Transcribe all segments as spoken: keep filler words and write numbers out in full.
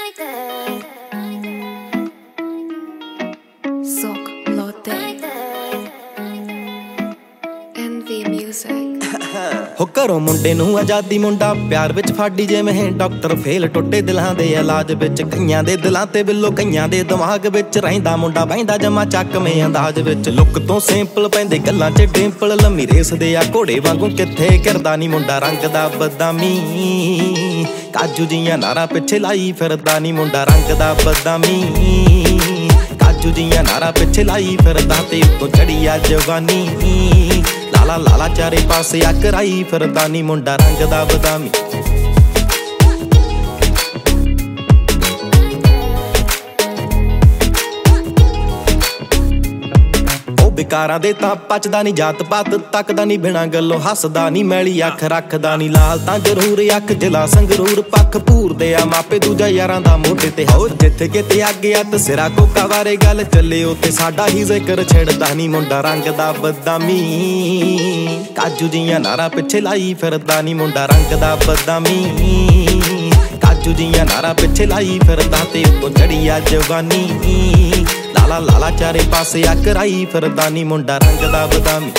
Sok Lotte Envy Music ਹੋ ਘਰੋਂ ਮੁੰਡੇ ਨੂੰ ਆਜ਼ਾਦੀ ਮੁੰਡਾ ਪਿਆਰ ਵਿੱਚ ਫਾੜੀ ਜਿਵੇਂ ਡਾਕਟਰ ਫੇਲ ਟੁੱਟੇ ਦਿਲਾਂ ਦੇ ਇਲਾਜ ਵਿੱਚ ਕਈਆਂ ਦੇ ਦਿਲਾਂ ਤੇ ਬਿੱਲੋ ਕਈਆਂ ਦੇ ਦਿਮਾਗ ਵਿੱਚ ਰਹਿੰਦਾ ਮੁੰਡਾ ਬਹਿੰਦਾ ਜਮਾ ਚੱਕਵੇਂ ਅੰਦਾਜ਼ ਵਿੱਚ ਲੁੱਕ ਤੋਂ ਸਿੰਪਲ ਪੈਂਦੇ ਗੱਲਾਂ 'ਚ ਡਿੰਪਲ ਲੰਮੀ ਰੇਸ ਦੇ ਆ ਘੋੜੇ ਵਾਂਗੂ ਕਿੱਥੇ ਕਰਦਾ ਨੀ ਮੁੰਡਾ ਰੰਗ ਦਾ ਬਦਾਮੀ ਕਾਜੂ ਜੀਆਂ ਨਾਰਾਂ ਪਿੱਛੇ ਲਾਈ ਫਿਰਦਾ ਨੀ ਮੁੰਡਾ ਰੰਗ ਦਾ ਬਦਾਮੀ ਕਾਜੂ ਜੀਆਂ ਨਾਰਾਂ ਪਿੱਛੇ ਲਾਈ ਫਿਰਦਾ ਤੇ ਉੱਤੋਂ ਚੜੀ ਆ ਜਵਾਨੀ ਲਾਲਾ ਲਾਲਾ ਚਾਰੇ ਪਾਸੇ ਆ ਕਰਾਈ ਫਿਰਦਾ ਨੀ ਮੁੰਡਾ ਰੰਗ ਦਾ ਬਦਾਮੀ ਬਿਕਾਰਾਂ ਦੇ ਤਾਂ ਪਚਦਾ ਨੀ ਜਾਤ ਪਾਤ ਤੱਕਦਾ ਨੀ ਬਿਨਾਂ ਗੱਲੋਂ ਹੱਸਦਾ ਨੀ ਮੈਲੀ ਅੱਖ ਰੱਖਦਾ ਨੀ ਲਾਲ ਤਾਂ ਜ਼ਰੂਰ ਅੱਖ ਜਲਾ ਸੰਗਰੂਰ ਪੱਖ ਭੂਰਦੇ ਆ ਮਾਪੇ ਦੂਜਾ ਯਾਰਾਂ ਦਾ ਮੋਢੇ ਤੇ ਹੋ ਜਿੱਥੇ ਕਿਤੇ ਅੱਗੇ ਆ ਤਸਿਰਾ ਕੋਕਾ ਬਾਰੇ ਗੱਲ ਚੱਲੇ ਉੱਥੇ ਸਾਡਾ ਹੀ ਜ਼ਿਕਰ ਛੇੜਦਾ ਨੀ ਮੁੰਡਾ ਰੰਗ ਦਾ ਬਦਾਮੀ ਕਾਜੂ ਜੀਆਂ ਨਾਰਾਂ ਪਿੱਛੇ ਲਾਈ ਫਿਰਦਾ ਨੀ ਮੁੰਡਾ ਰੰਗ ਦਾ ਬਦਾਮੀ ਕਾਜੂ ਜੀਆਂ ਨਾਰਾਂ ਪਿੱਛੇ ਲਾਈ ਫਿਰਦਾ ਤੇ ਉੱਤੋਂ ਚੜੀ ਆ ਜਵਾਨੀ ਲਾਲਾ ਲਾਲਾ ਚਾਰੇ ਪਾਸੇ ਆ ਕਰਾਈ ਫਿਰਦਾ ਨੀ ਮੁੰਡਾ ਰੰਗ ਦਾ ਬਦਾਮੀ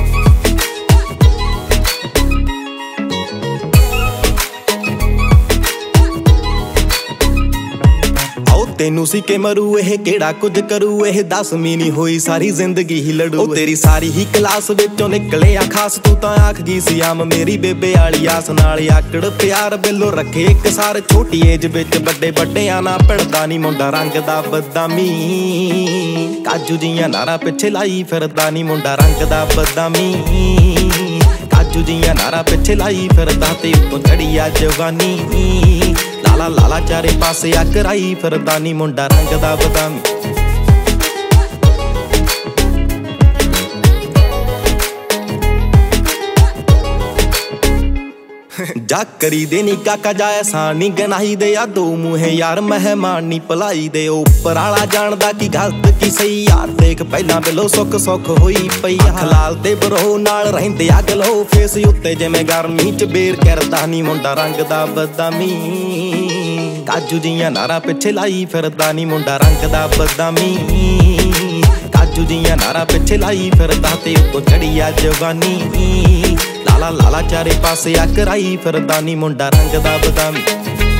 ਆਓ ਤੈਨੂੰ ਸੀ ਕਿ ਮਰੂ ਇਹ ਕਿਹੜਾ ਕੁਝ ਕਰੂ ਇਹ ਦਸਵੀਂ ਨੀ ਹੋਈ ਸਾਰੀ ਜ਼ਿੰਦਗੀ ਹੀ ਲੜੂ ਉਹ ਤੇਰੀ ਸਾਰੀ ਹੀ ਕਲਾਸ ਵਿੱਚੋਂ ਨਿਕਲੇ ਆ ਖਾਸ ਤੂੰ ਤਾਂ ਆਖ ਗਈ ਸੀ ਆਮ ਮੇਰੀ ਬੇਬੇ ਵਾਲੀ ਆਸ ਨਾਲ ਆਕੜ ਪਿਆਰ ਬਿੱਲੋ ਰੱਖੇ ਇੱਕ ਸਾਰ ਛੋਟੀ ਏਜ ਵਿੱਚ ਵੱਡੇ ਵੱਡਿਆਂ ਨਾ ਭਿੜਦਾ ਨੀ ਮੁੰਡਾ ਰੰਗ ਦਾ ਬਦਾਮੀ ਕਾਜੂ ਜੀਆਂ ਨਾਰਾਂ ਪਿੱਛੇ ਲਾਈ ਫਿਰਦਾ ਨੀ ਮੁੰਡਾ ਰੰਗ ਦਾ ਬਦਾਮੀ ਕਾਜੂ ਜੀਆਂ ਨਾਰਾਂ ਪਿੱਛੇ ਲਾਈ ਫਿਰਦਾ ਤੇ ਉੱਤੋਂ ਚੜੀ ਆ ਜਵਾਨੀ ਲਾਲਾ ਲਾਲਾ ਚਾਰੇ ਪਾਸੇ ਆ ਕਰਾਈ ਫਿਰਦਾ ਨੀ ਮੁੰਡਾ ਰੰਗ ਦਾ ਬਦਾਮੀ ਜਾ ਕਰੀ ਦੇ ਨੀ ਕਾਕਾ ਜਾਇਆ ਸਾਂ ਨੀ ਗਨਾਹੀ ਦੇ ਆ ਦੋ ਮੂੰਹੇ ਯਾਰ ਮਹਿਮਾਨ ਨੀ ਭਲਾਈ ਦੇ ਉੱਪਰ ਆਲਾ ਜਾਣਦਾ ਕੀ ਗਲਤ ਕੀ ਸਹੀ ਯਾਰ ਦੇਖ ਪਹਿਲਾਂ ਬਿਲੋ ਸੁੱਖ ਸੁੱਖ ਹੋਈ ਪਈ ਹਲਾਲ ਤੇ ਬਰੋ ਨਾਲ ਰਹਿੰਦੇ ਆ ਗਲੋ ਫੇਸ ਉੱਤੇ ਜਿਵੇਂ ਗਰਮੀ ਚ ਬੇਰ ਕਰਦਾ ਨੀ ਮੁੰਡਾ ਰੰਗ ਦਾ ਬਦਾਮੀ ਕਾਜੂ ਜੀਆਂ ਨਾਰਾਂ ਪਿੱਛੇ ਲਾਈ ਫਿਰਦਾ ਨੀ ਮੁੰਡਾ ਰੰਗ ਦਾ ਬਦਾਮੀ ਕਾਜੂ ਜੀਆਂ ਨਾਰਾਂ ਪਿੱਛੇ ਲਾਈ ਫਿਰਦਾ ਤੇ ਉੱਤੋਂ ਚੜੀ ਆ ਜਵਾਨੀ ਲਾਲਾ ਲਾਲਾ ਚਾਰੇ ਪਾਸੇ ਆ ਕਰਾਈ ਫਿਰਦਾ ਨੀ ਮੁੰਡਾ ਰੰਗ ਦਾ ਬਦਾਮੀ